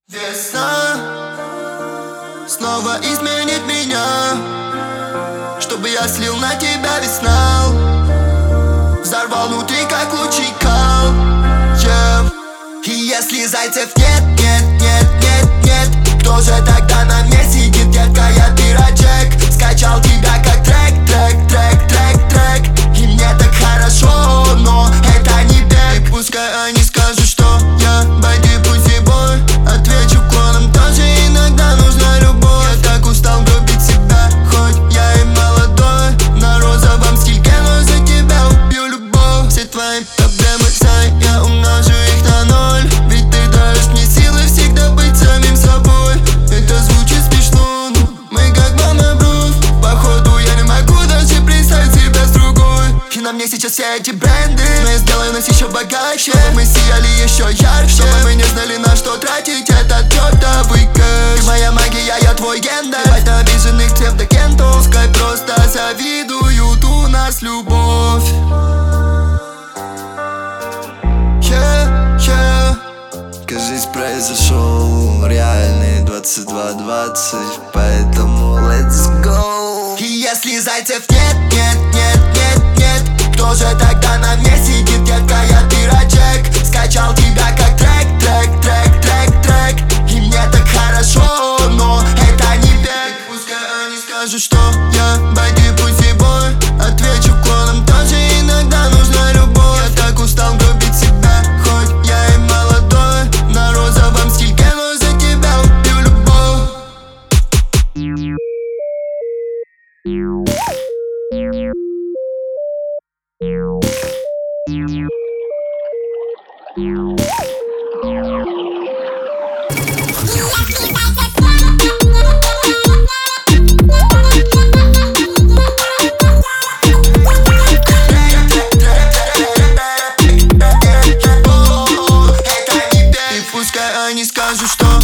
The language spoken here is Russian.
Весна снова изменит меня, чтобы я слил на тебя весь нал, взорвал внутри, как лучший кал, yeah. И если зайцев нет, нет, нет, нет, нет, кто же тогда на мне сидит, детка, я пирожек. Скачал тебя как трек, трек, трек, трек, трек. И мне так хорошо, но это не бег. Пускай они скажут, что я бэди, пусть бой. Отвечу клоном, тоже иногда нужна любовь. Я так устал губить себя, хоть я и молодой. На розовом стильке, но за тебя убью любовь. Все твои проблемы, знай, я умножу их на ноль. Ведь ты даешь мне силы всегда быть самим собой. Это звучит смешно, но мы как мама бровь. Походу я не могу даже представить себя с другой. И на мне сейчас все эти бренды, но я сделаю нас еще богаче. Мы сияли еще ярче, чтобы мы не знали, на что тратить этот чертовый кэш. Ты моя магия, я твой гендер. Хватит обиженных псевдокентов, пускай просто завидуют, у нас любовь. Кажись, произошел реальный 22:20, поэтому let's go. И если зайцев нет, нет, нет, нет, нет, кто же тогда на мне сидит, детка, я пирожек. Скачал тебя как трек, трек, трек, трек, трек. И мне так хорошо, но это не бег. Пускай они скажут, что я бэди, пусть и бой. Отвечу клоном, тоже иногда нужна любовь. Я так устал губить себя, хоть я и молодой. На розовом стильке, но за тебя убью любовь. Пускай они скажут, что